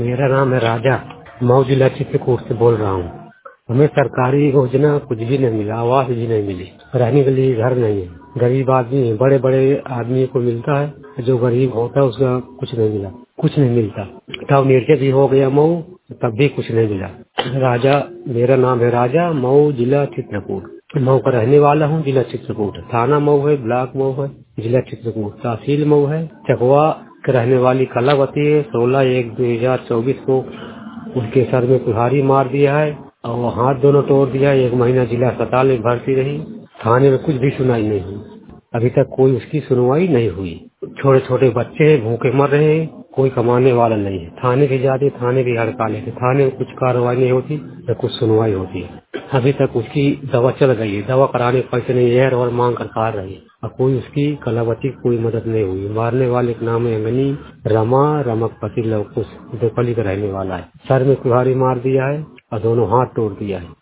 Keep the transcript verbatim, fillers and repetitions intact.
मेरा नाम है राजा। मऊ जिला चित्रकूट से बोल रहा हूँ। हमें सरकारी योजना कुछ भी नहीं मिला, आवास भी नहीं मिली, रहने के लिए घर नहीं है। गरीब आदमी है, बड़े बड़े आदमी को मिलता है, जो गरीब होता है उसका कुछ नहीं मिला, कुछ नहीं मिलता। तब निर्जय भी हो गया मऊ, तब भी कुछ नहीं मिला। राजा, मेरा नाम है राजा, मऊ जिला चित्रकूट। मऊ का रहने वाला हूँ, जिला चित्रकूट। थाना मऊ है, ब्लॉक मऊ है, जिला चित्रकूट। तहसील मऊ है। चकवा के रहने वाली कलावती है। सोलह एक दो हजार चौबीस को उसके सर में कुल्हाड़ी मार दिया है और हाथ दोनों तोड़ दिया। एक महीना जिला अस्पताल में भर्ती रही। थाने में कुछ भी सुनाई नहीं हुई। अभी तक कोई उसकी सुनवाई नहीं हुई। छोटे छोटे बच्चे हैं, भूखे मर रहे हैं, कोई कमाने वाला नहीं है। थाने भी जाते, थाने भी हड़ताल है, थाने में कुछ कार्रवाई नहीं होती, न कुछ सुनवाई होती है। अभी तक उसकी दवा चल गई है, दवा कराने के पैसे नहीं है और मांग कर खा रही है और कोई उसकी कलावती की कोई मदद नहीं हुई। मारने वाले का नाम है अंगनी रमा रमक पति लवकुश, देपली का रहने वाला है। सर में कुल्हाड़ी मार दिया है और दोनों हाथ तोड़ दिया है।